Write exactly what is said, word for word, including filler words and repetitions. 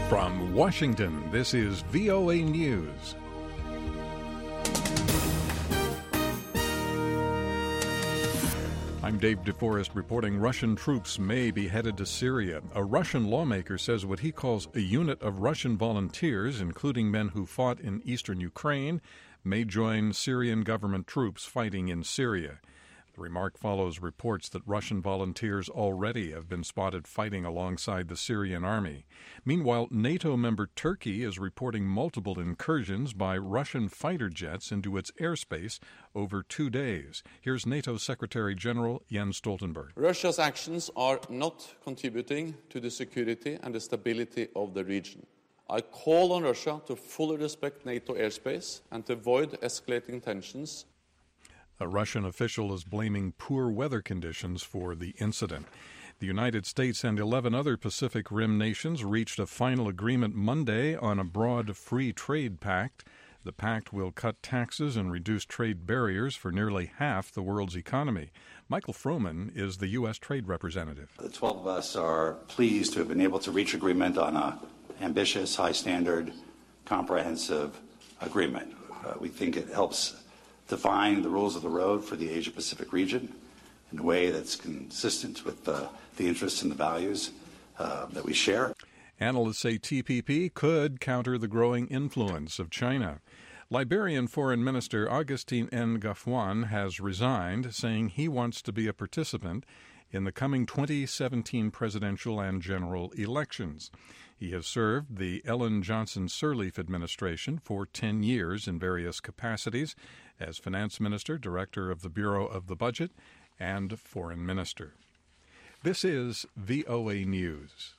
From Washington, this is V O A News. I'm Dave DeForest reporting Russian troops may be headed to Syria. A Russian lawmaker says what he calls a unit of Russian volunteers, including men who fought in eastern Ukraine, may join Syrian government troops fighting in Syria. The remark follows reports that Russian volunteers already have been spotted fighting alongside the Syrian army. Meanwhile, NATO member Turkey is reporting multiple incursions by Russian fighter jets into its airspace over two days. Here's NATO Secretary General Jens Stoltenberg. Russia's actions are not contributing to the security and the stability of the region. I call on Russia to fully respect NATO airspace and to avoid escalating tensions. A Russian official is blaming poor weather conditions for the incident. The United States and eleven other Pacific Rim nations reached a final agreement Monday on a broad free trade pact. The pact will cut taxes and reduce trade barriers for nearly half the world's economy. Michael Froman is the U S trade representative. The twelve of us are pleased to have been able to reach agreement on an ambitious, high-standard, comprehensive agreement. Uh, we think it helps define the rules of the road for the Asia-Pacific region in a way that's consistent with uh, the interests and the values uh, that we share. Analysts say T P P could counter the growing influence of China. Liberian Foreign Minister Augustin N. Gafuan has resigned, saying he wants to be a participant in the coming twenty seventeen presidential and general elections. He has served the Ellen Johnson Sirleaf administration for ten years in various capacities as finance minister, director of the Bureau of the Budget, and foreign minister. This is V O A News.